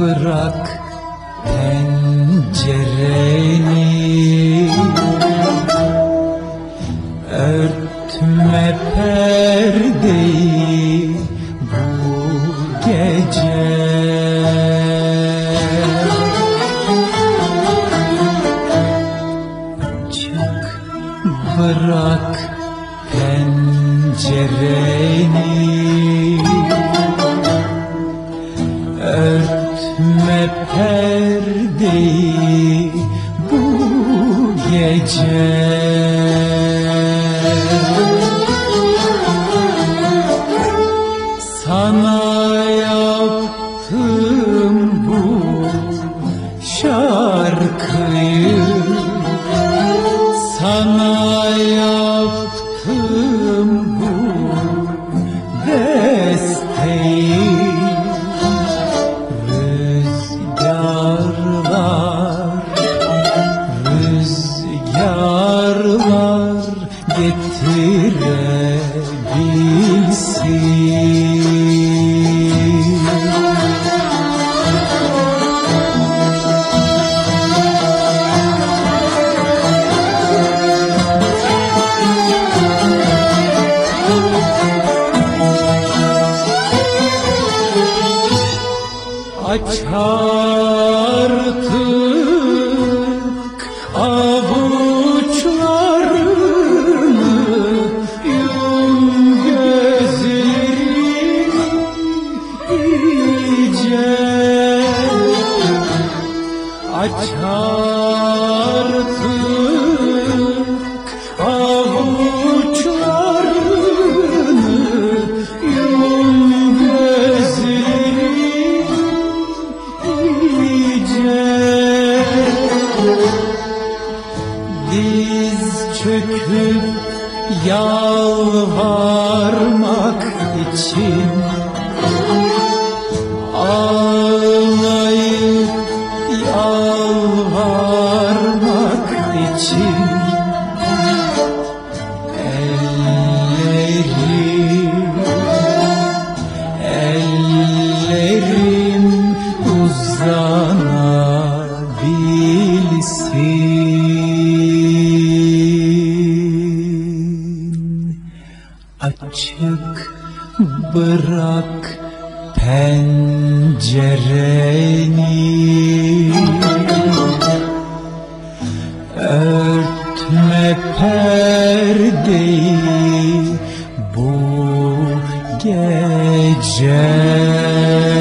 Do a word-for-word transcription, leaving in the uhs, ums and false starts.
bırak pencereni, örtme perdeyi bu gece. Çık, bırak pencereni, örtme perdeyi bu gece. Sana yaptım bu şarkıyı, sana yaptım bu besteyi. Rüzgarlar, rüzgarlar getirebilsin. Aç artık avuçlarını, yum gözlerini iyice. Aç artık avuçlarını, yum gözlerini iyice. Diz çöküp yalvarmak için, ağlayıp yalvarmak için, ellerim, ellerim uzanabilsin. Açık bırak pencereni, örtme perdeyi bu gece.